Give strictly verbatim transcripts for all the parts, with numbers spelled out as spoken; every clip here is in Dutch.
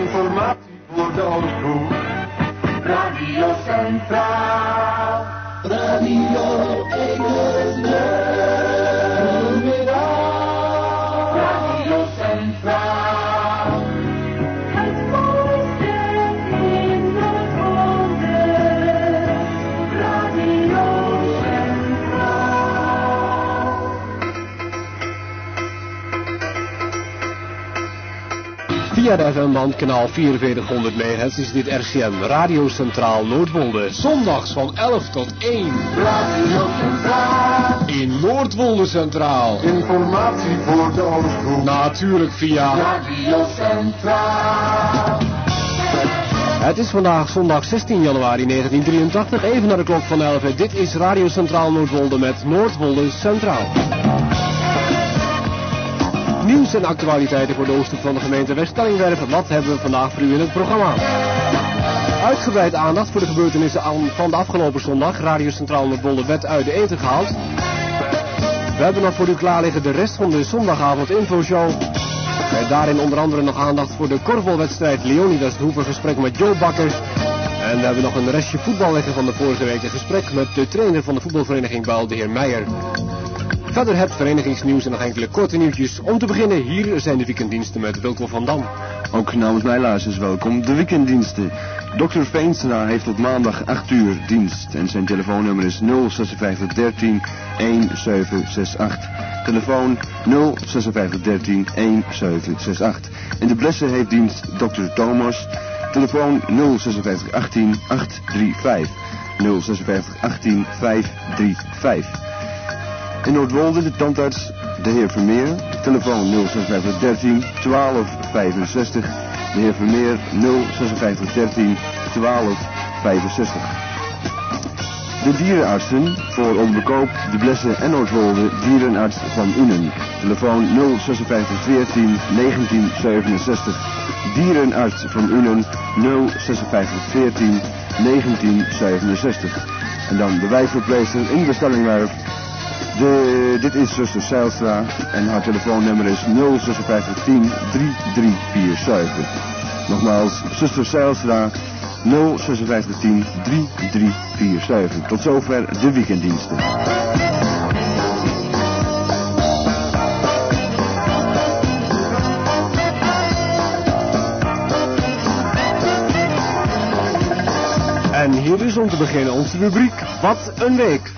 Informatie voor de oproep. Radio Centraal. Radio Ekersberg. Goedemiddag. Radio Centraal. Het mooiste in Noord-Holland. Radio Centraal. Via de F M-band kanaal vierenveertighonderd megahertz is dit R C M Radio Centraal Noordwolde. Zondags van elf tot één. Radio Centraal. In Noordwolde Centraal. Informatie voor de oproep. Natuurlijk via Radio Centraal. Het is vandaag zondag zestien januari negentien drieëntachtig, even naar de klok van elf. Dit is Radio Centraal Noordwolde met Noordwolde Centraal. Nieuws en actualiteiten voor de oosthoek van de gemeente West-Stellingwerf. Wat hebben we vandaag voor u in het programma? Uitgebreid aandacht voor de gebeurtenissen van de afgelopen zondag. Radio Centraal Noordwolde werd uit de eten gehaald. We hebben nog voor u klaar liggen de rest van de zondagavond infoshow. Met daarin onder andere nog aandacht voor de korfbalwedstrijd Leonidas Hoeven, gesprek met Joe Bakker. En we hebben nog een restje voetbal liggen van de vorige week. Een gesprek met de trainer van de voetbalvereniging Buil, de heer Meijer. Verder het verenigingsnieuws en nog enkele korte nieuwtjes. Om te beginnen, hier zijn de weekenddiensten met Wilco van Dam. Ook namens mij luisteraars welkom. De weekenddiensten. dokter Veenstra heeft op maandag acht uur dienst. En zijn telefoonnummer is nul vijf zes een drie een zeven zes acht. Telefoon nul vijf zes een drie een zeven zes acht. In de Blessen heeft dienst dokter Thomas. Telefoon nul vijf zes een acht acht drie vijf. nul vijf zes een acht vijf drie vijf. In Noordwolde de tandarts de heer Vermeer. Telefoon nul zes vijf een drie twaalf vijfenzestig. De heer Vermeer nul zes vijf een drie twaalf vijfenzestig. De dierenartsen voor Onbekoop, de Blessen en Noordwolde, dierenarts van Unen. Telefoon nul zes vijf een veertien negentien zevenenzestig. Dierenarts van Unen nul zes vijf een veertien negentien zevenenzestig. En dan de wijkverpleegster in de Stellingwerf. De, dit is zuster Zijlstra en haar telefoonnummer is nul zes vijf een tien drie drie vier zeven. Nogmaals, zuster Zijlstra nul zes vijf een tien drie drie vier zeven. Tot zover de weekenddiensten. En hier is om te beginnen onze rubriek Wat een Week.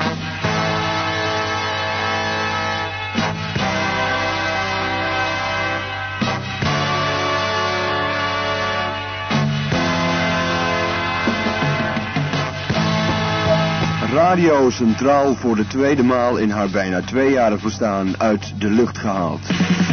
Radio Centraal voor de tweede maal in haar bijna tweejarig bestaan uit de lucht gehaald.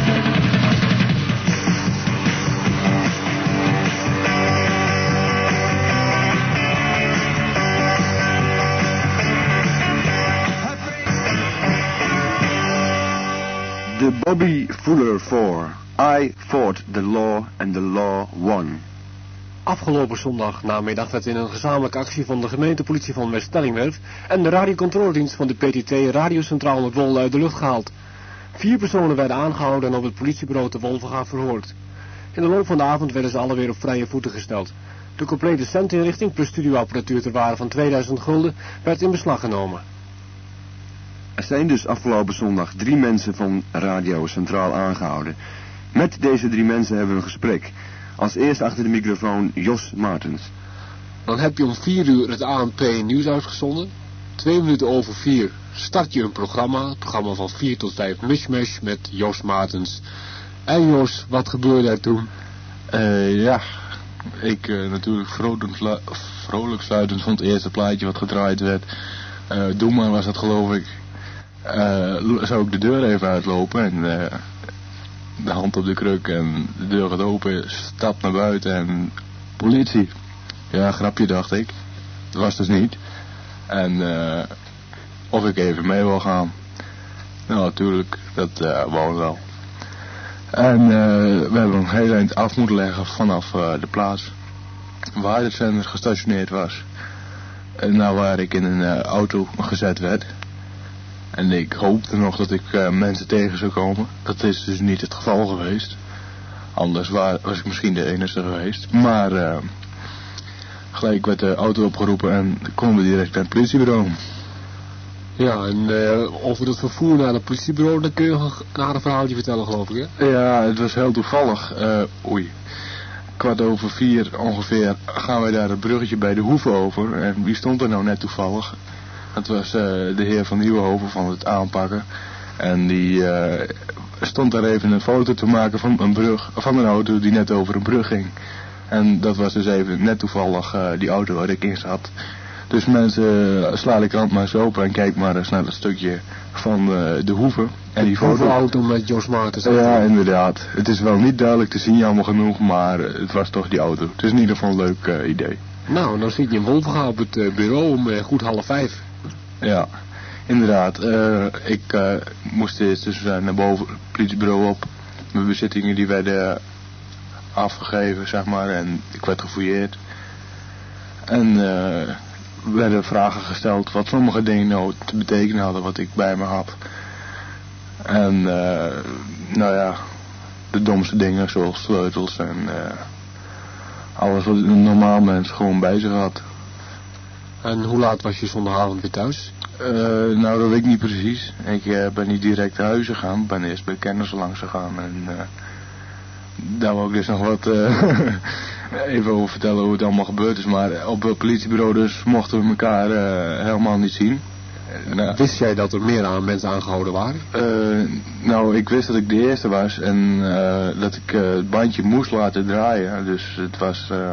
De Bobby Fuller Four. I fought the law and the law won. Afgelopen zondag namiddag werd in een gezamenlijke actie van de gemeentepolitie van West-Stellingwerf en de radiocontroledienst van de P T T Radio Centraal Noordwolde uit de lucht gehaald. Vier personen werden aangehouden en op het politiebureau te Wolvenga verhoord. In de loop van de avond werden ze alle weer op vrije voeten gesteld. De complete centinrichting plus studioapparatuur ter waarde van tweeduizend gulden werd in beslag genomen. Er zijn dus afgelopen zondag drie mensen van Radio Centraal aangehouden. Met deze drie mensen hebben we een gesprek. Als eerst achter de microfoon Jos Martens. Dan heb je om vier uur het A N P nieuws uitgezonden. Twee minuten over vier start je een programma. Het programma van vier tot vijf Mishmash met Jos Martens. En Jos, wat gebeurde er toen? Uh, ja, ik uh, natuurlijk vrolijk, slu vrolijk sluitend van het eerste plaatje wat gedraaid werd. Uh, Doe maar was dat geloof ik. Uh, zou ik de deur even uitlopen en uh, de hand op de kruk en de deur gaat open, stap naar buiten en politie. Ja, grapje dacht ik. Dat was dus niet. En uh, of ik even mee wil gaan. Nou natuurlijk, dat uh, wou ik wel. En uh, we hebben een heel eind af moeten leggen vanaf uh, de plaats waar de zender gestationeerd was. En nou waar ik in een uh, auto gezet werd. En ik hoopte nog dat ik uh, mensen tegen zou komen. Dat is dus niet het geval geweest. Anders wa- was ik misschien de enige geweest. Maar uh, gelijk werd de auto opgeroepen en konden we direct naar het politiebureau. Ja, en uh, over het vervoer naar het politiebureau, dan kun je nog naar een verhaaltje vertellen, geloof ik, hè? Ja, het was heel toevallig. Uh, oei. Kwart over vier ongeveer gaan wij daar het bruggetje bij de Hoeve over. En wie stond er nou net toevallig? Dat was uh, de heer van Nieuwenhoven van het aanpakken. En die uh, stond daar even een foto te maken van een brug, van een auto die net over een brug ging. En dat was dus even net toevallig uh, die auto waar ik in zat. Dus mensen, uh, sla de krant maar eens open en kijk maar eens naar dat stukje van uh, de Hoeve. En die foto... De auto met Jos Maartens. Ja, inderdaad. Het is wel niet duidelijk te zien, jammer genoeg, maar uh, het was toch die auto. Het is in ieder geval een leuk uh, idee. Nou, dan zit je in Wolvenga op het uh, bureau om uh, goed half vijf. Ja, inderdaad. Uh, ik uh, moest eerst dus uh, naar boven het politiebureau op. Mijn bezittingen die werden uh, afgegeven, zeg maar, en ik werd gefouilleerd. En uh, werden vragen gesteld wat sommige dingen nou te betekenen hadden wat ik bij me had. En uh, nou ja, de domste dingen zoals sleutels en uh, alles wat een normaal mens gewoon bij zich had. En hoe laat was je zondagavond weer thuis? Uh, nou, dat weet ik niet precies. Ik uh, ben niet direct naar huis gegaan. Ik ben eerst bij kennis langs gegaan. En uh, daar wil ik dus nog wat uh, even over vertellen hoe het allemaal gebeurd is. Maar op het politiebureau dus mochten we elkaar uh, helemaal niet zien. Uh, wist jij dat er meer aan mensen aangehouden waren? Uh, nou, ik wist dat ik de eerste was. En uh, dat ik uh, het bandje moest laten draaien. Dus het was... Uh,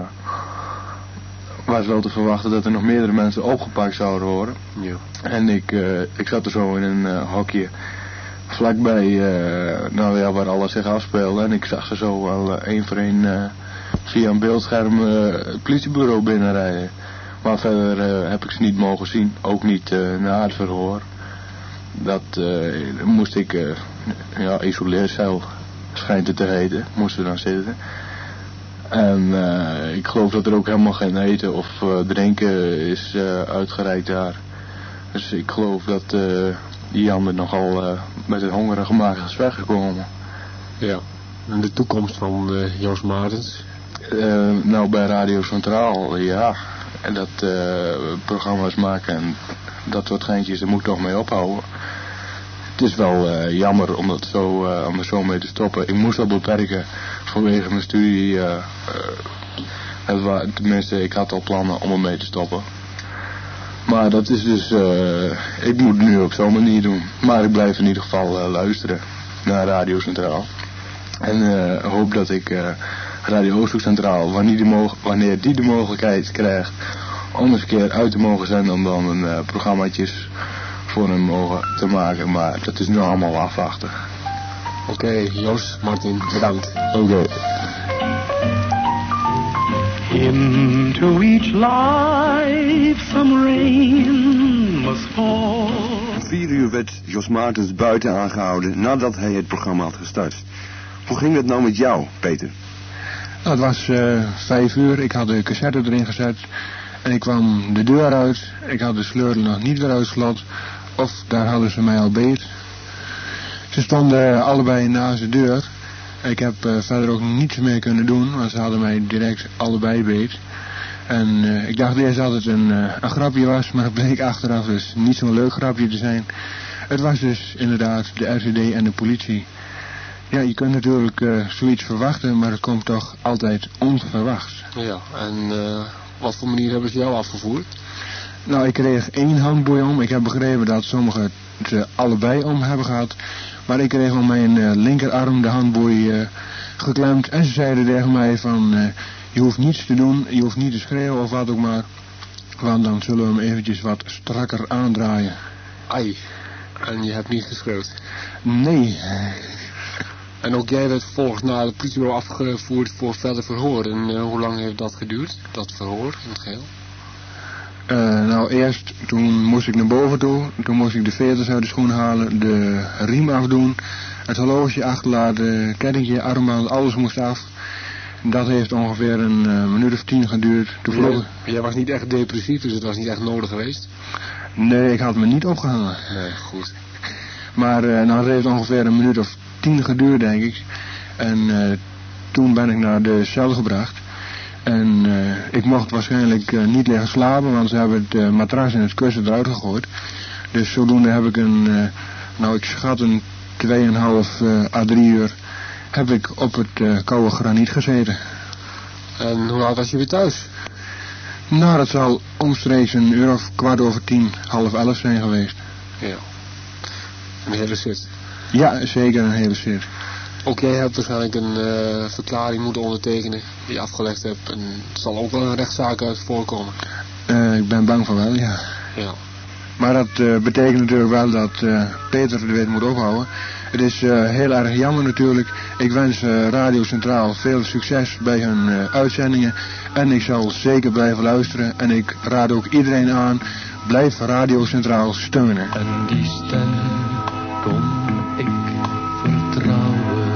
was wel te verwachten dat er nog meerdere mensen opgepakt zouden worden. Ja. En ik, uh, ik zat er zo in een uh, hokje vlakbij uh, nou ja, waar alles zich afspeelde. En ik zag ze zo wel uh, één voor één uh, via een beeldscherm uh, het politiebureau binnenrijden. Maar verder uh, heb ik ze niet mogen zien. Ook niet uh, na het verhoor. Dat uh, moest ik, uh, ja, isoleercel schijnt het te heten, moesten we dan zitten. En uh, ik geloof dat er ook helemaal geen eten of uh, drinken is uh, uitgereikt daar. Dus ik geloof dat uh, die ander nogal uh, met een hongerige maag is weggekomen. Ja. En de toekomst van uh, Jos Maartens? Uh, nou, bij Radio Centraal, ja. En dat uh, programma's maken en dat soort geintjes, daar moet ik toch mee ophouden. Het is wel uh, jammer om, dat zo, uh, om er zo mee te stoppen. Ik moest dat beperken vanwege mijn studie. Uh, uh, het wa- tenminste, ik had al plannen om ermee te stoppen. Maar dat is dus... Uh, ik moet het nu op zo'n manier doen. Maar ik blijf in ieder geval uh, luisteren naar Radio Centraal. En uh, hoop dat ik uh, Radio Oosthoek Centraal, wanneer die, mo- wanneer die de mogelijkheid krijgt om eens een keer uit te mogen zenden, om dan een uh, programmaatjes voor hem mogen te maken. Maar dat is nu allemaal afwachten. Oké, okay, Jos, Martin, bedankt. Oké. Okay. Into each life some rain must fall. Om vier uur werd Jos Maartens buiten aangehouden nadat hij het programma had gestart. Hoe ging dat nou met jou, Peter? Nou, het was uh, vijf uur, ik had de cassette erin gezet en ik kwam de deur uit. Ik had de sleutel nog niet weer uit slot, of daar hadden ze mij al beet. Ze stonden allebei naast de deur. Ik heb uh, verder ook niets meer kunnen doen, want ze hadden mij direct allebei beet. En uh, ik dacht eerst dat het een, uh, een grapje was, maar het bleek achteraf dus niet zo'n leuk grapje te zijn. Het was dus inderdaad de R C D en de politie. Ja, je kunt natuurlijk uh, zoiets verwachten, maar het komt toch altijd onverwachts. Ja, en uh, wat voor manier hebben ze jou afgevoerd? Nou, ik kreeg één handboei om. Ik heb begrepen dat sommigen ze allebei om hebben gehad. Maar ik kreeg om mijn uh, linkerarm de handboei uh, geklemd. En ze zeiden tegen mij van, uh, je hoeft niets te doen, je hoeft niet te schreeuwen of wat ook maar. Want dan zullen we hem eventjes wat strakker aandraaien. Ai, en je hebt niet geschreeuwd? Nee. En ook jij werd vervolgens naar het politiebureau afgevoerd voor verder verhoor. En uh, hoe lang heeft dat geduurd, dat verhoor in het geheel? Uh, nou, eerst toen moest ik naar boven toe. Toen moest ik de veters uit de schoen halen, de riem afdoen, het horloge achterlaten, kettingje, armband, alles moest af. Dat heeft ongeveer een uh, minuut of tien geduurd. Toen vloog... Jij, jij was niet echt depressief, dus het was niet echt nodig geweest? Nee, ik had me niet opgehangen. Nee, goed. Maar uh, nou, het heeft ongeveer een minuut of tien geduurd, denk ik. En uh, toen ben ik naar de cel gebracht. En uh, ik mocht waarschijnlijk uh, niet liggen slapen, want ze hebben het uh, matras en het kussen eruit gegooid. Dus zodoende heb ik een, uh, nou ik schat een twee komma vijf uh, à drie uur, heb ik op het uh, koude graniet gezeten. En hoe laat was je weer thuis? Nou, dat zal omstreeks een uur of kwart over tien, half elf zijn geweest. Ja. Een hele zit. Ja, zeker een hele zit. Ook jij hebt waarschijnlijk een uh, verklaring moeten ondertekenen die je afgelegd hebt. En het zal ook wel een rechtszaak uit voorkomen. Uh, ik ben bang van wel, ja. Ja. Maar dat uh, betekent natuurlijk wel dat uh, Peter de Wit moet ophouden. Het is uh, heel erg jammer natuurlijk. Ik wens uh, Radio Centraal veel succes bij hun uh, uitzendingen. En ik zal zeker blijven luisteren. En ik raad ook iedereen aan, blijf Radio Centraal steunen. En die stem kon ik vertrouwen.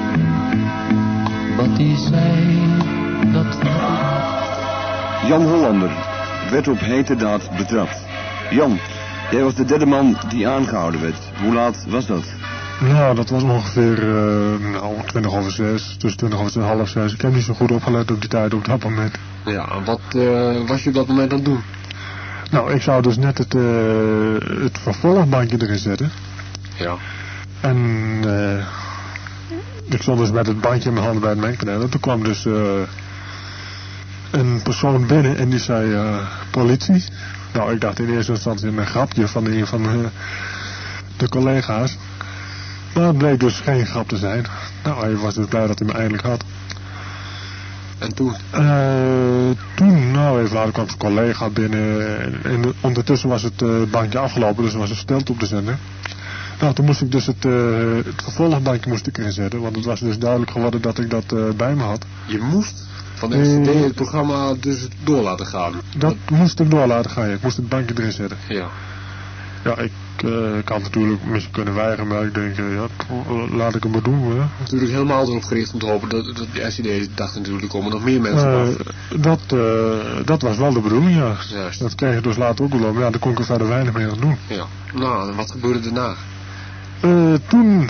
Wat die zei, dat Jan Hollander werd op hete daad betrapt. Jan, jij was de derde man die aangehouden werd. Hoe laat was dat? Nou, dat was ongeveer uh, nou, twintig over zes, tussen twintig over zes en half zes. Ik heb niet zo goed opgelet op die tijd op dat moment. Ja, en wat uh, was je op dat moment aan het doen? Nou, ik zou dus net het, uh, het vervolgbandje erin zetten. Ja. En uh, ik stond dus met het bandje in mijn handen bij het mengpaneel. En toen kwam dus uh, een persoon binnen en die zei uh, politie. Nou, ik dacht in eerste instantie een grapje van een van uh, de collega's. Maar het bleek dus geen grap te zijn. Nou, hij was dus blij dat hij me eindelijk had. En toen? Uh, toen, nou even later kwam zijn collega binnen. En, en ondertussen was het uh, bandje afgelopen, dus er was een stilte op de zender. Nou, toen moest ik dus het, uh, het vervolgbandje moest ik erin zetten. Want het was dus duidelijk geworden dat ik dat uh, bij me had. Je moest van de S C D uh, het programma dus door laten gaan? Dat wat? moest ik door laten gaan, ja. Ik moest het bandje erin zetten. Ja. Ja, ik uh, kan natuurlijk misschien kunnen weigeren, maar ik denk, uh, ja, laat ik het maar doen. Hè. Natuurlijk helemaal erop gericht om te hopen dat, dat de S C D dacht natuurlijk komen nog meer mensen uh, af. Dat, uh, dat was wel de bedoeling, ja. Juist. Dat kreeg je dus later ook wel op. Ja, daar kon ik er verder weinig meer aan doen. Ja. Nou, en wat gebeurde daarna? Uh, toen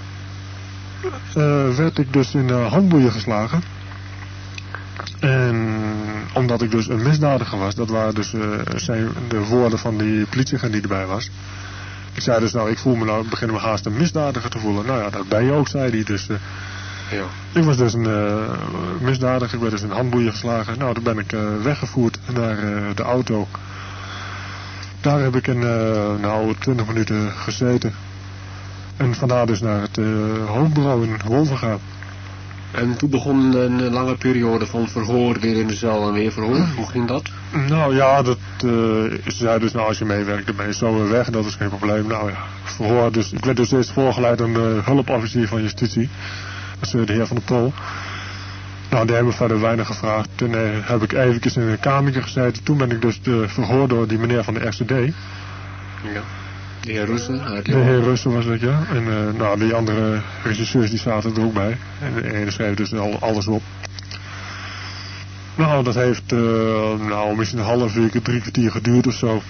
uh, werd ik dus in de handboeien geslagen. En omdat ik dus een misdadiger was, dat waren dus uh, zijn de woorden van die politieagent die erbij was. Ik zei dus, nou, ik voel me nou, begin me haast een misdadiger te voelen. Nou ja, dat ben je ook, zei hij. Dus uh, ja. Ik was dus een uh, misdadiger, ik werd dus in handboeien geslagen. Nou, toen ben ik uh, weggevoerd naar uh, de auto. Daar heb ik een, uh, nou, twintig minuten gezeten. En vandaar dus naar het uh, hoofdbureau in Wolvenga. En toen begon een lange periode van verhoor, weer in de cel en weer verhoor. Hoe ging dat? Nou ja, dat, uh, ze zei dus, nou als je meewerkt, dan ben je zo weer weg. Dat is geen probleem. Nou ja, verhoor. Dus ik werd dus steeds voorgeleid aan de hulpofficier van justitie. Dat is uh, de heer Van der Pol. Nou, die hebben verder weinig gevraagd. Toen uh, heb ik eventjes in een kamertje gezeten. Toen ben ik dus uh, verhoord door die meneer van de R C D. Ja. De heer Russen? Uit de heer Russen was dat, ja. En uh, nou, die andere regisseurs die zaten er ook bij. En de ene schreef dus al, alles op. Nou, dat heeft uh, nou, misschien een half uur, drie kwartier geduurd of zo.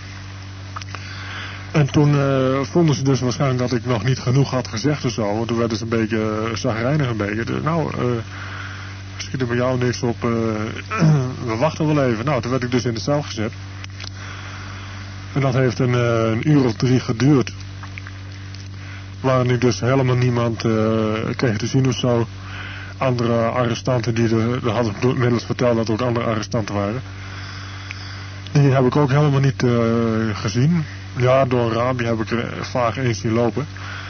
En toen uh, vonden ze dus waarschijnlijk dat ik nog niet genoeg had gezegd of zo. Want toen werden ze een beetje uh, zagrijnig een beetje. Dus, nou, uh, schiet er bij jou niks op. Uh, we wachten wel even. Nou, toen werd ik dus in de cel gezet. En dat heeft een, uh, een uur of drie geduurd. Waarin ik dus helemaal niemand uh, kreeg te zien of zo. Andere arrestanten die er, er hadden inmiddels verteld dat er ook andere arrestanten waren. Die heb ik ook helemaal niet uh, gezien. Ja, door een raampje heb ik er vaag eens zien lopen.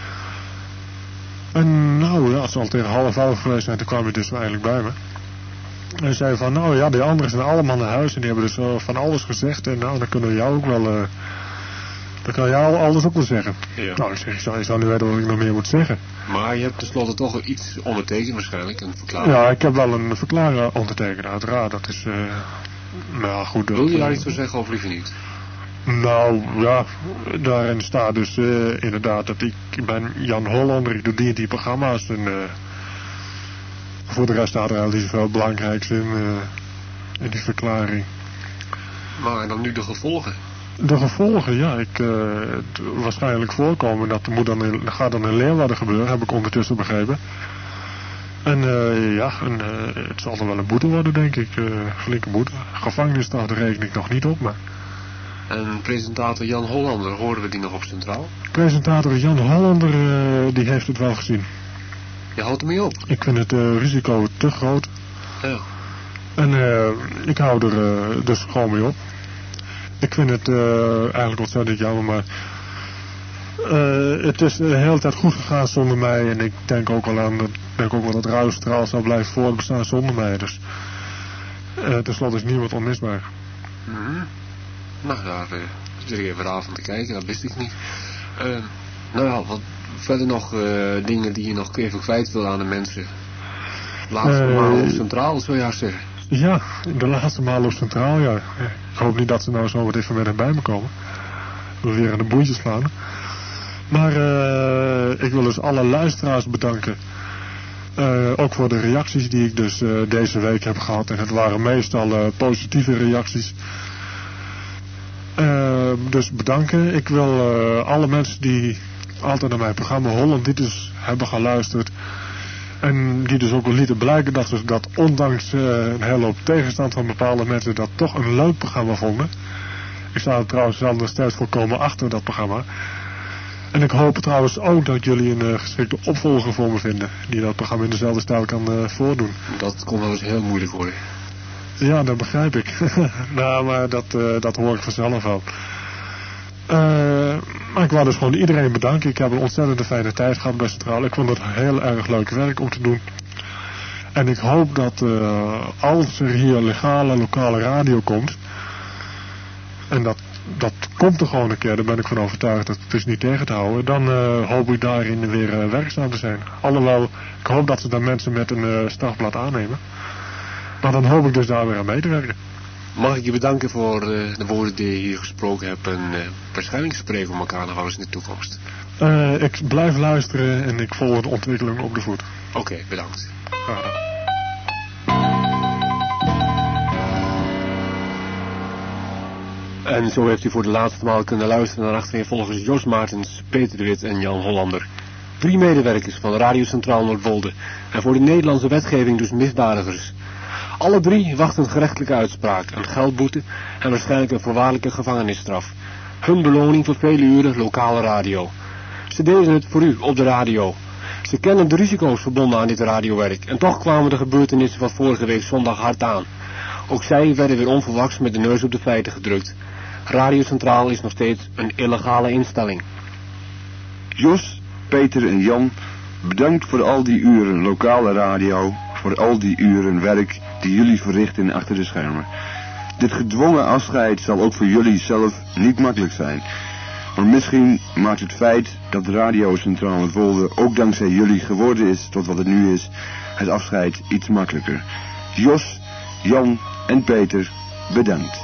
En nou ja, als ze al tegen half elf geweest zijn, toen kwam hij dus eindelijk bij me. En zei van, nou ja, die anderen zijn allemaal naar huis en die hebben dus uh, van alles gezegd. En nou, dan kunnen we jou ook wel, uh, dan kan jou alles ook wel zeggen. Ja. Nou, ik zeg, ik zou, ik zou niet weten wat ik nog meer moet zeggen. Maar je hebt tenslotte toch iets ondertekend waarschijnlijk, een verklaring. Ja, ik heb wel een verklaring ondertekend, uiteraard. Dat is, uh, nou goed. Dat, wil je daar uh, iets voor zeggen of liever niet? Nou, ja, daarin staat dus uh, inderdaad dat ik, ik ben Jan Hollander, ik doe die en die programma's en... Uh, voor de rest staat er eigenlijk niet zoveel belangrijks in, uh, in die verklaring. Maar dan nu de gevolgen? De gevolgen, ja. Ik, uh, het waarschijnlijk voorkomen. Dat moet dan in, gaat dan in Leeuwarden gebeuren, heb ik ondertussen begrepen. En uh, ja, en, uh, het zal er wel een boete worden, denk ik. Uh, flinke boete. Gevangenisstraf, daar reken ik nog niet op, maar... En presentator Jan Hollander, horen we die nog op Centraal? Presentator Jan Hollander, uh, die heeft het wel gezien. Je houdt ermee op? Ik vind het uh, risico te groot. Ja. En uh, ik hou er uh, dus gewoon mee op. Ik vind het uh, eigenlijk ontzettend jammer, maar... Uh, het is de hele tijd goed gegaan zonder mij. En ik denk ook wel aan... denk ook wel dat Radio Centraal zal blijven voortbestaan zonder mij. Dus... Uh, ten slotte is niemand onmisbaar. Mm-hmm. Nou, daar uh, zit ik even aan te kijken, dat wist ik niet. Uh, nou ja, wat verder nog uh, dingen die je nog even kwijt wil aan de mensen. Laatste uh, maal op Centraal, zou je zeggen. Ja, de laatste maal op Centraal, ja. Ik hoop niet dat ze nou zo wat even met bij me komen. Ik wil weer aan de boeitjes slaan. Maar uh, ik wil dus alle luisteraars bedanken. Uh, ook voor de reacties die ik dus uh, deze week heb gehad. En het waren meestal uh, positieve reacties. Uh, dus bedanken. Ik wil uh, alle mensen die altijd naar mijn programma Holland Dit is hebben geluisterd. En die dus ook wel lieten blijken dat ze dat ondanks uh, een hele hoop tegenstand van bepaalde mensen dat toch een leuk programma vonden. Ik sta er trouwens wel nog steeds volkomen achter dat programma. En ik hoop trouwens ook dat jullie een uh, geschikte opvolger voor me vinden. Die dat programma in dezelfde stijl kan uh, voordoen. Dat kon wel eens heel moeilijk worden. Ja, dat begrijp ik. Nou, maar dat, uh, dat hoor ik vanzelf wel. Uh, maar ik wou dus gewoon iedereen bedanken. Ik heb een ontzettend fijne tijd gehad bij Centraal. Ik vond het heel erg leuk werk om te doen. En ik hoop dat uh, als er hier legale lokale radio komt... En dat, dat komt er gewoon een keer, daar ben ik van overtuigd, dat het is niet tegen te houden. Dan uh, hoop ik daarin weer uh, werkzaam te zijn. Alhoewel, ik hoop dat ze dan mensen met een uh, strafblad aannemen. Maar dan hoop ik dus daar weer aan mee te werken. Mag ik je bedanken voor uh, de woorden die je hier gesproken hebt en uh, waarschijnlijk spreken we elkaar nog wel eens in de toekomst. Uh, ik blijf luisteren en ik volg de ontwikkeling op de voet. Oké, okay, bedankt. Graag gedaan. En zo heeft u voor de laatste maal kunnen luisteren naar achtereenvolgers Jos Maartens, Peter de Wit en Jan Hollander. Drie medewerkers van Radio Centraal Noordwolde en voor de Nederlandse wetgeving dus misdadigers. Alle drie wachten een gerechtelijke uitspraak, een geldboete en waarschijnlijk een voorwaardelijke gevangenisstraf. Hun beloning voor vele uren lokale radio. Ze deden het voor u op de radio. Ze kennen de risico's verbonden aan dit radiowerk en toch kwamen de gebeurtenissen van vorige week zondag hard aan. Ook zij werden weer onverwachts met de neus op de feiten gedrukt. Radio Centraal is nog steeds een illegale instelling. Jos, Peter en Jan, bedankt voor al die uren lokale radio, voor al die uren werk die jullie verrichten achter de schermen. Dit gedwongen afscheid zal ook voor jullie zelf niet makkelijk zijn. Maar misschien maakt het feit dat Radio Centraal Noordwolde ook dankzij jullie geworden is tot wat het nu is, het afscheid iets makkelijker. Jos, Jan en Peter, bedankt.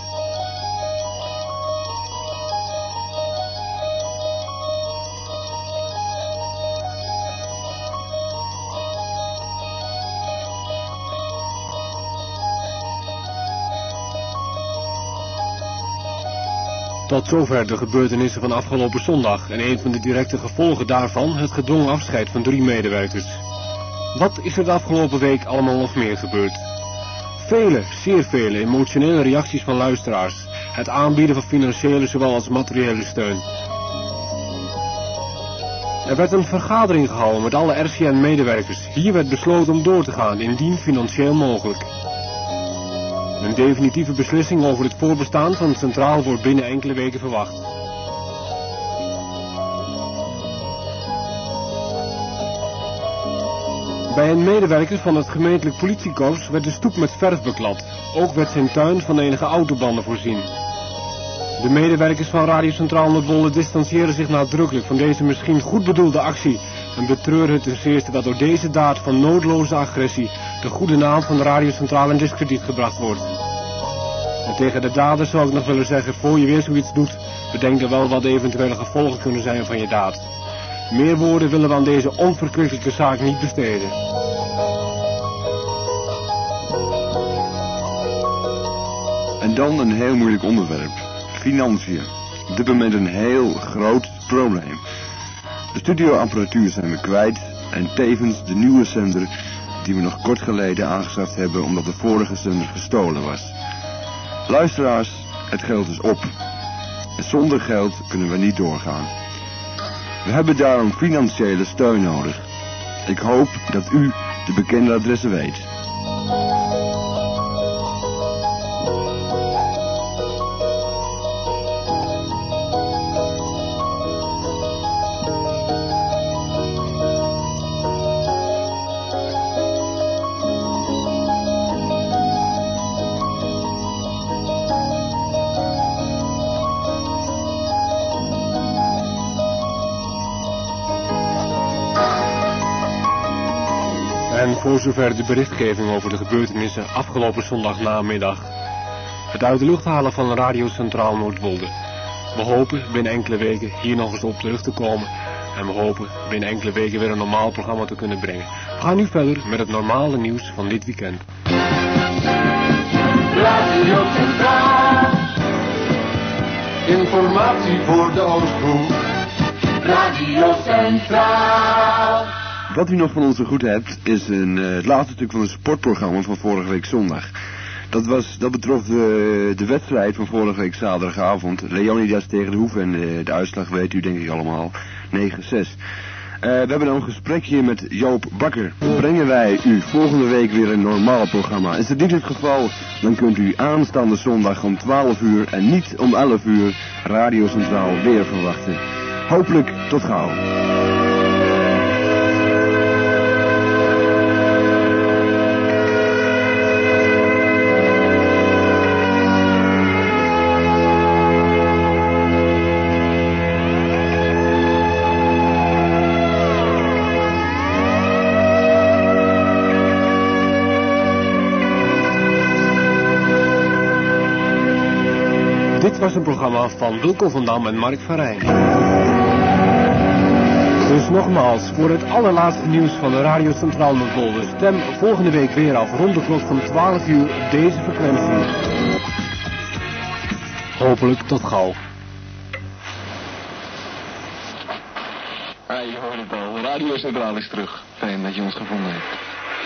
Tot zover de gebeurtenissen van afgelopen zondag en een van de directe gevolgen daarvan het gedwongen afscheid van drie medewerkers. Wat is er de afgelopen week allemaal nog meer gebeurd? Vele, zeer vele emotionele reacties van luisteraars, het aanbieden van financiële zowel als materiële steun. Er werd een vergadering gehouden met alle R C N-medewerkers. Hier werd besloten om door te gaan, indien financieel mogelijk. Een definitieve beslissing over het voorbestaan van Centraal wordt binnen enkele weken verwacht. Bij een medewerker van het gemeentelijk politiekorps werd de stoep met verf beklad. Ook werd zijn tuin van enige autobanden voorzien. De medewerkers van Radio Centraal Noordwolde distancieren zich nadrukkelijk van deze misschien goed bedoelde actie en betreuren het ten zeerste dat door deze daad van noodloze agressie de goede naam van Radio Centraal in diskrediet gebracht wordt. En tegen de daders zou ik nog willen zeggen, voor je weer zoiets doet, bedenk er wel wat de eventuele gevolgen kunnen zijn van je daad. Meer woorden willen we aan deze onverkwikkelijke zaak niet besteden. En dan een heel moeilijk onderwerp. Financiën. Op dit moment een heel groot probleem. De studioapparatuur zijn we kwijt en tevens de nieuwe zender die we nog kort geleden aangeschaft hebben omdat de vorige zender gestolen was. Luisteraars, het geld is op. En zonder geld kunnen we niet doorgaan. We hebben daarom financiële steun nodig. Ik hoop dat u de bekende adressen weet. En voor zover de berichtgeving over de gebeurtenissen afgelopen zondagnamiddag. Het uit de lucht halen van Radio Centraal Noordwolde. We hopen binnen enkele weken hier nog eens op terug te komen. En we hopen binnen enkele weken weer een normaal programma te kunnen brengen. We gaan nu verder met het normale nieuws van dit weekend. Radio Centraal. Informatie voor de Oosthoek. Radio Centraal. Wat u nog van ons te goed hebt, is een, uh, het laatste stuk van het sportprogramma van vorige week zondag. Dat, was, dat betrof de, de wedstrijd van vorige week zaterdagavond. Leonidas tegen de Hoef en de, de uitslag weet u denk ik allemaal. negen zes. Uh, we hebben een gesprekje met Joop Bakker. Brengen wij u volgende week weer een normaal programma. Is dit niet het geval, dan kunt u aanstaande zondag om twaalf uur en niet om elf uur Radio Centraal weer verwachten. Hopelijk tot gauw. Dit was een programma van Wilco van Dam en Mark van Rijn. Dus nogmaals, voor het allerlaatste nieuws van de Radio Centraal Noordwolde, stem volgende week weer af rond de klok van twaalf uur op deze frequentie. Hopelijk tot gauw. Ah, je hoort het al, Radio Centraal is terug. Fijn dat je ons gevonden hebt.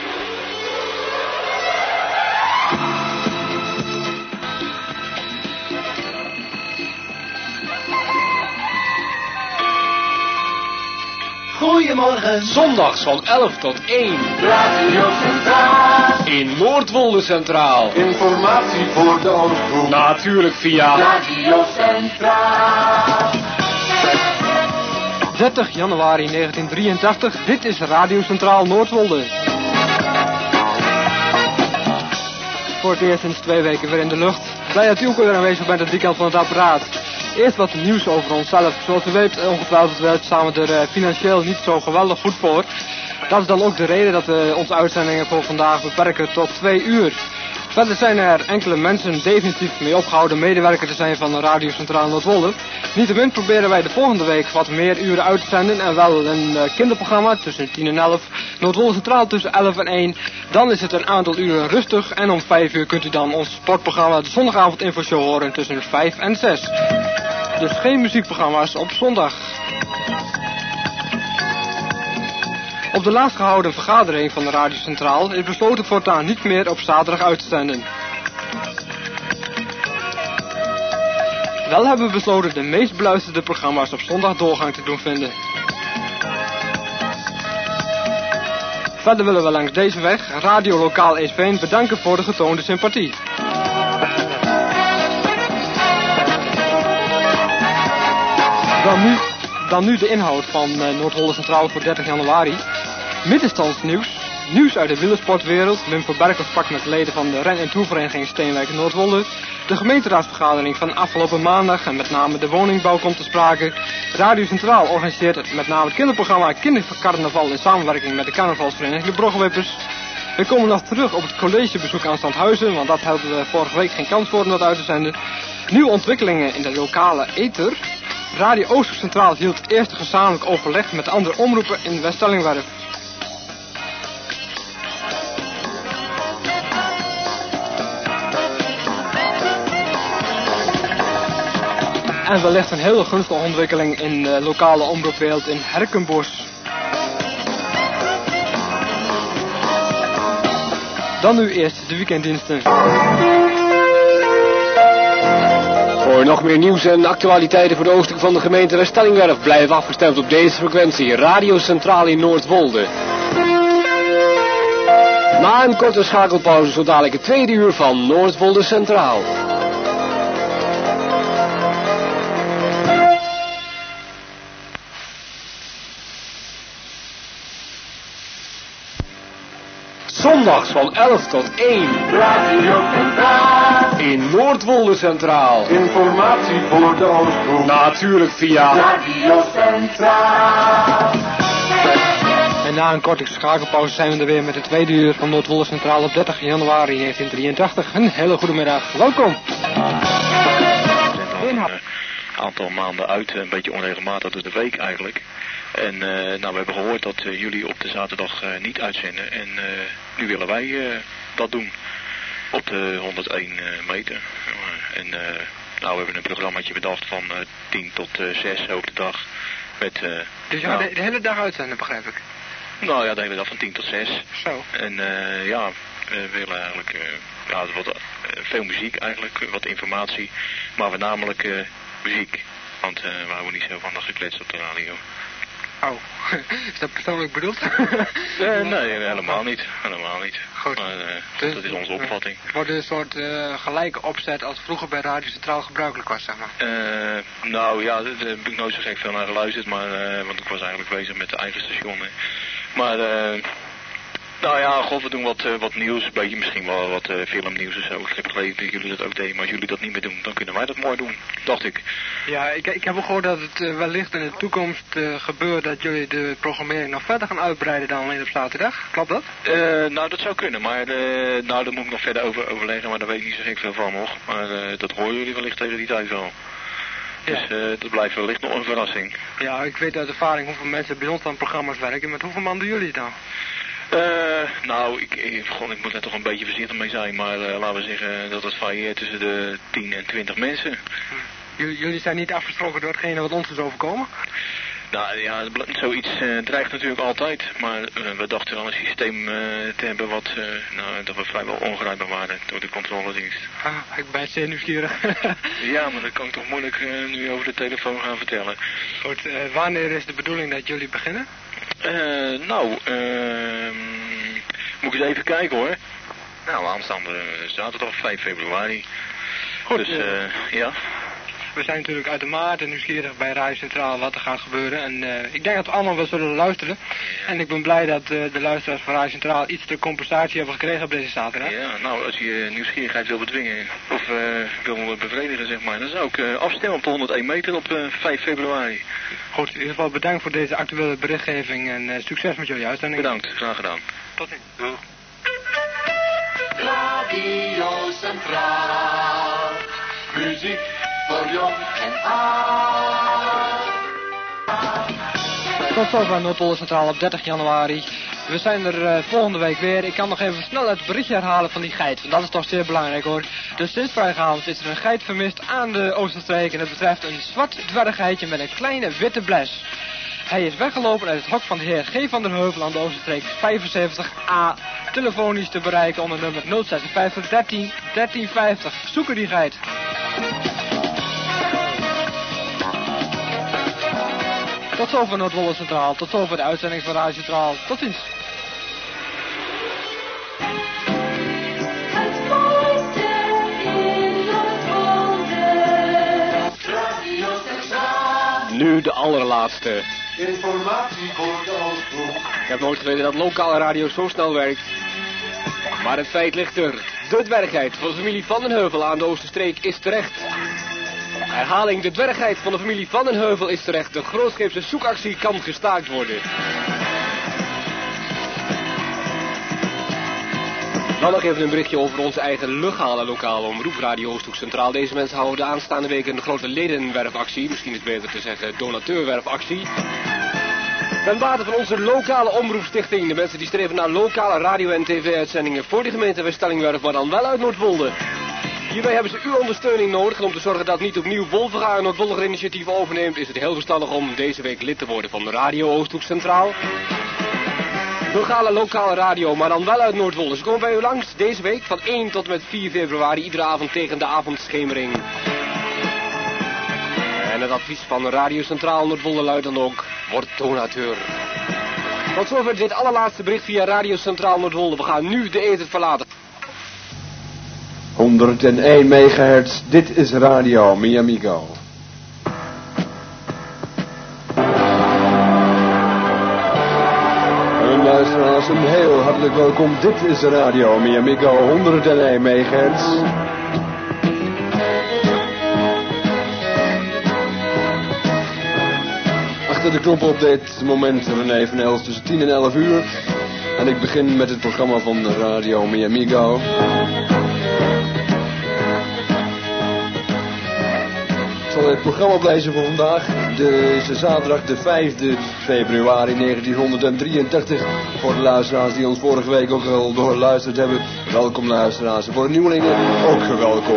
Goedemorgen. Zondags van elf tot één. Radio Centraal. In Noordwolde Centraal. Informatie voor de Oosthoek. Natuurlijk via Radio Centraal. dertig januari negentien drieëntachtig, dit is Radio Centraal Noordwolde. Voor het eerst sinds twee weken weer in de lucht. Blij dat u ook weer aanwezig bent aan die kant van het apparaat. Eerst wat nieuws over onszelf. Zoals u weet, ongetwijfeld weet, staan we er uh, financieel niet zo geweldig goed voor. Dat is dan ook de reden dat we onze uitzendingen voor vandaag beperken tot twee uur. Verder zijn er enkele mensen definitief mee opgehouden medewerker te zijn van Radio Centraal Noordwolde. Niettemin proberen wij de volgende week wat meer uren uit te zenden en wel een uh, kinderprogramma tussen tien en elf, Noordwolde Centraal tussen elf en één. Dan is het een aantal uren rustig en om vijf uur kunt u dan ons sportprogramma de zondagavond infoshow horen tussen vijf en zes. Dus geen muziekprogramma's op zondag. Op de laatst gehouden vergadering van de Radio Centraal is besloten voortaan niet meer op zaterdag uit te zenden. Wel hebben we besloten de meest beluisterde programma's op zondag doorgang te doen vinden. Verder willen we langs deze weg Radio Lokaal Eesveen bedanken voor de getoonde sympathie. Dan nu, dan nu de inhoud van uh, Noordwolde Centraal voor dertig januari. Middenstandsnieuws, nieuws uit de wielersportwereld. Wim van Berkel sprak met leden van de ren- en toervereniging Steenwijk Noordwolde. De gemeenteraadsvergadering van afgelopen maandag en met name de woningbouw komt te sprake. Radio Centraal organiseert met name het kinderprogramma Kindercarnaval in samenwerking met de carnavalsvereniging De Broggewippers. We komen nog terug op het collegebezoek aan Standhuizen, want dat hadden we vorige week geen kans voor om dat uit te zenden. Nieuwe ontwikkelingen in de lokale ether. Radio Oosthoek Centraal hield het eerste gezamenlijk overleg met andere omroepen in West-Ellingwerf. En wellicht een hele gunstige ontwikkeling in de lokale omroepwereld in Herkenbosch. Dan nu eerst de weekenddiensten. Voor nog meer nieuws en actualiteiten voor de oostelijk van de gemeente West-Stellingwerf blijf afgestemd op deze frequentie, Radio Centraal in Noordwolde. Na een korte schakelpauze zo dadelijk het tweede uur van Noordwolde Centraal. Zondags van elf tot één. Radio Centraal. In Noordwolde Centraal. Informatie voor de Oosthoek. Natuurlijk via Radio Centraal. En na een korte schakelpauze zijn we er weer met het tweede uur van Noordwolde Centraal op dertig januari negentien drieëntachtig. Een hele goede middag. Welkom. Een aantal maanden uit, een beetje onregelmatig door de week eigenlijk. En uh, nou, we hebben gehoord dat uh, jullie op de zaterdag uh, niet uitzenden. En uh, nu willen wij uh, dat doen. Op de honderdéén uh, meter. Uh, en uh, nou, we hebben een programmaatje bedacht van uh, tien tot zes over de dag. Met, uh, dus ja, nou, de, de hele dag uitzenden, begrijp ik? Nou ja, de hele dag van tien tot zes. Zo. En uh, ja, we willen eigenlijk uh, ja, wat, uh, veel muziek eigenlijk, wat informatie. Maar voornamelijk uh, muziek. Want uh, we houden niet zo van de geklets op de radio. Oh, is dat persoonlijk bedoeld? uh, nee, helemaal niet. Helemaal niet. Goed. Maar, uh, dus, dat is onze opvatting. Het wordt een soort uh, gelijke opzet als vroeger bij Radio Centraal gebruikelijk was, zeg maar. Uh, nou ja, daar heb ik nooit zo gek veel naar geluisterd, maar, uh, want ik was eigenlijk bezig met de eigen stationen. Maar uh, nou ja, god, we doen wat, uh, wat nieuws, een beetje misschien wel wat uh, filmnieuws en zo. Ik heb begrepen dat jullie dat ook deden, maar als jullie dat niet meer doen, dan kunnen wij dat mooi doen, dacht ik. Ja, ik, ik heb ook gehoord dat het uh, wellicht in de toekomst uh, gebeurt dat jullie de programmering nog verder gaan uitbreiden dan alleen op zaterdag. Klopt dat? Uh, nou, dat zou kunnen, maar uh, nou, daar moet ik nog verder over overleggen, maar daar weet ik niet zo gek veel van nog. Maar uh, dat horen jullie wellicht tegen die tijd wel. Ja. Dus uh, dat blijft wellicht nog een verrassing. Ja, ik weet uit ervaring hoeveel mensen bij ons aan programma's werken. Met hoeveel man doen jullie het dan? Uh, nou, ik, ik, God, ik moet er toch een beetje voorzichtig mee zijn, maar uh, laten we zeggen dat het varieert tussen de tien en twintig mensen. J jullie zijn niet afgesproken door hetgene wat ons is overkomen? Nou ja, zoiets uh, dreigt natuurlijk altijd, maar uh, we dachten wel een systeem uh, te hebben wat, uh, nou, dat we vrijwel ongrijpbaar waren door de controledienst. Ah, ik ben zeer nieuwsgierig. Ja, maar dat kan ik toch moeilijk uh, nu over de telefoon gaan vertellen. Goed, uh, wanneer is de bedoeling dat jullie beginnen? Uh, nou, uh, moet ik eens even kijken hoor. Nou, aanstaande zaterdag vijf februari. Goed, dus uh, ja. We zijn natuurlijk uitermate nieuwsgierig bij Radio Centraal wat er gaat gebeuren. En uh, ik denk dat we allemaal wel zullen luisteren. En ik ben blij dat uh, de luisteraars van Radio Centraal iets de compensatie hebben gekregen op deze zaterdag. Ja, nou, als je nieuwsgierigheid wil bedwingen of uh, wil bevredigen, zeg maar, dan zou ik uh, afstemmen op de honderdéén meter op uh, vijf februari. Goed, in ieder geval bedankt voor deze actuele berichtgeving en uh, succes met jullie uitzending. Bedankt, graag gedaan. Tot ziens. Doeg. Radio Centraal. Muziek voor jong en oud. Tot zover Noordwolde Centraal op dertig januari. We zijn er uh, volgende week weer. Ik kan nog even snel het berichtje herhalen van die geit. Want dat is toch zeer belangrijk hoor. Dus sinds vrijdagavond is er een geit vermist aan de Oosterstreek. En dat betreft een zwart dwerggeitje met een kleine witte bles. Hij is weggelopen uit het hok van de heer G. van der Heuvel aan de Oosterstreek vijfenzeventig A. Telefonisch te bereiken onder nummer nul vijf zes dertien dertien vijftig. Zoeken die geit. Tot zover Noordwolde Centraal. Tot zover de uitzending van Radio Centraal. Tot ziens. Het mooiste in Noordwolde. Radio Centraal. nu de allerlaatste. Informatie voor de Oosthoek. Ik heb nooit geweten dat lokale radio zo snel werkt. Maar het feit ligt er. De dwergheid van de familie Van den Heuvel aan de Oosterstreek is terecht. Herhaling, de dwergheid van de familie Van den Heuvel is terecht. De grootscheepse zoekactie kan gestaakt worden. Dan nog even een berichtje over onze eigen legale lokale omroep, Radio Oosthoek Centraal. Deze mensen houden de aanstaande week een grote ledenwerfactie, misschien is het beter te zeggen donateurwerfactie. Ten bate van onze lokale omroepstichting, de mensen die streven naar lokale radio- en tv-uitzendingen voor de gemeente West-Stellingwerf, maar dan wel uit Noordwolde. Hierbij hebben ze uw ondersteuning nodig en om te zorgen dat niet opnieuw Wolverga een Noordwolder initiatief overneemt, is het heel verstandig om deze week lid te worden van de Radio Oosthoek Centraal. Lokale, lokale radio, maar dan wel uit Noordwolde. Ze komen bij u langs deze week van één tot en met vier februari, iedere avond tegen de avondschemering. En het advies van Radio Centraal Noordwolde luidt dan ook, word donateur. Tot zover dit allerlaatste bericht via Radio Centraal Noordwolde. We gaan nu de ether verlaten. honderdéén megahertz, dit is Radio Mi Amigo. En luisteraars, een heel hartelijk welkom. Dit is Radio Mi Amigo, honderdéén megahertz. Achter de knop op dit moment René van Els tussen tien en elf uur. En ik begin met het programma van Radio Mi Amigo. Ik zal het programma oplezen voor vandaag. Deze zaterdag de vijfde februari negentienhonderddrieëndertig. Voor de luisteraars die ons vorige week ook al doorluisterd hebben. Welkom luisteraars. En voor de nieuwelingen ook welkom.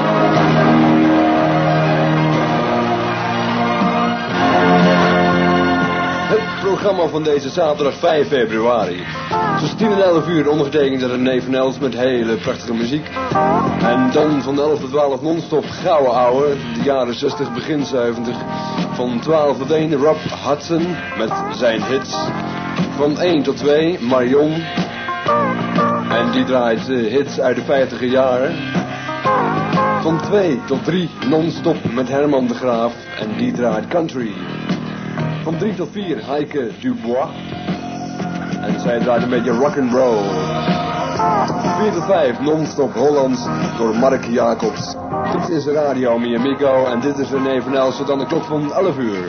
Het programma van deze zaterdag vijf februari. Tussen tien en elf uur ondergetekend door René van Els met hele prachtige muziek. En dan van elf tot twaalf non-stop gouden ouwe, de jaren zestig, begin zeventig. Van twaalf tot één Rob Hudson met zijn hits. Van één tot twee Marion. En die draait uh, hits uit de vijftiger jaren. Van twee tot drie non-stop met Herman de Graaf. En die draait country. Van drie tot vier Heike Dubois. En zij draait een beetje rock'n'roll. vier tot vijf non-stop Hollands door Mark Jacobs. Dit is Radio Mi Amigo en dit is René van Els tot aan de klok van elf uur.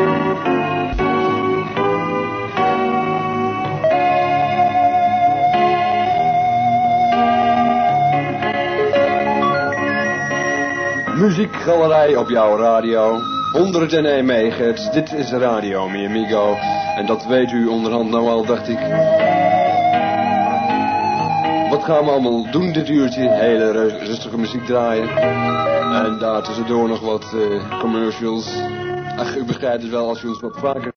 Muziekgalerij op jouw radio. honderdéén megahertz, dit is Radio Mi Amigo. En dat weet u onderhand nou al, dacht ik. Wat gaan we allemaal doen dit uurtje? Hele rustige muziek draaien. En daar tussendoor nog wat uh, commercials. Ach, u begrijpt het wel als u ons wat vaker...